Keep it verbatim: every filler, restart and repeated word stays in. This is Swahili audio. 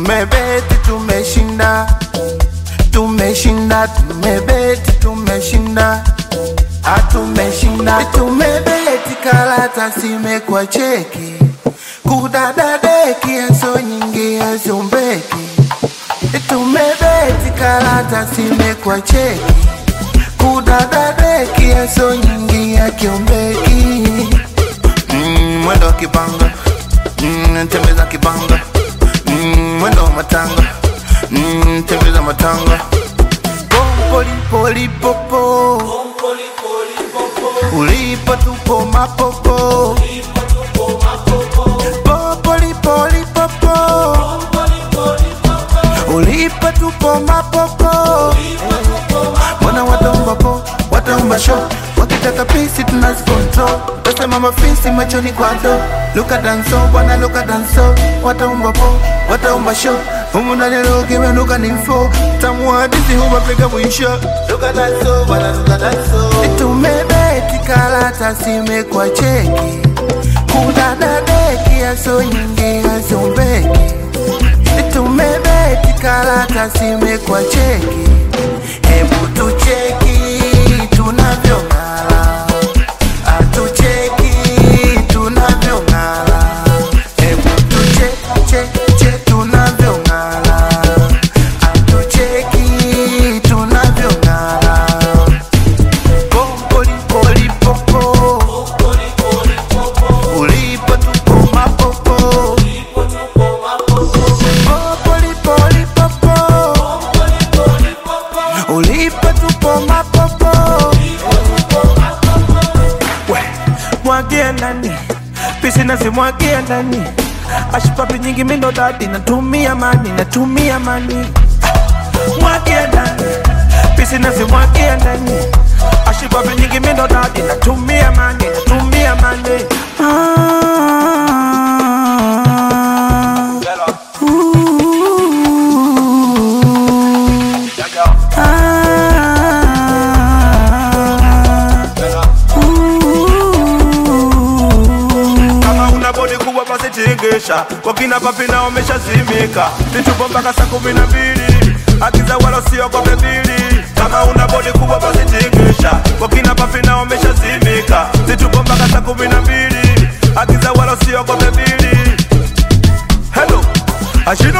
tumebeti tumeshinda, tumeshinda, tumebeti tumeshinda, atumeshinda, tumebeti karata sime kwa cheki, kudadadeki yaso nyingi yaso mbeki, tumebeti karata sime kwa cheki, kudadadeki yaso nyingi ya kiombeki. Mm, mwendo kibanga, mm, tembeza kibanga, mm, mwendo matanga, mm, tembeza matanga. Pompoli poli popo, ulipo tupo mapopo, popoli poli popo, ulipo tupo mapopo. Wana watomba po, watomba show, wakitaka pisi tunazi control. Tasema mafisi machoni kwa do, luka danso, wana luka danso. Watomba po, watomba show, humu ndani loki wenuka ninfo. Tamu hadithi huwa pega mwisho, luka danso, wana luka danso. Tumebeti karata sime kwa cheki, kudadadeki yaso nyingi yaso mbeki, tumebeti karata sime kwa cheki. Hebu tucheki tunavyong'ala, atucheki tunavyong'ala. Hebu tucheki tunavyong'ala, atucheki tunavyong'ala. Pompoli poli popo, ulipo tupo mapopo, popoli poli popo, ulipo tupo mapopo. We, mwagia nani, pisi nazi mwagia nani. Ashipapi nyingi mindo dadi, natumia mani, natumia mani. Mwagia nani, pisi nazi mwagia nani. Ashipapi nyingi mindo dadi, natumia mani, natumia mani. Ah. Wakina papi na omesha zimika, nitupo mpaka saa kumi na mbili. Akiza wala siyo kwa bebili, kama una bodi kubwa basi tingisha. Wakina papi na omesha zimika, nitupo mpaka saa kumi na mbili. Akiza wala siyo kwa bebili. Hello, ashino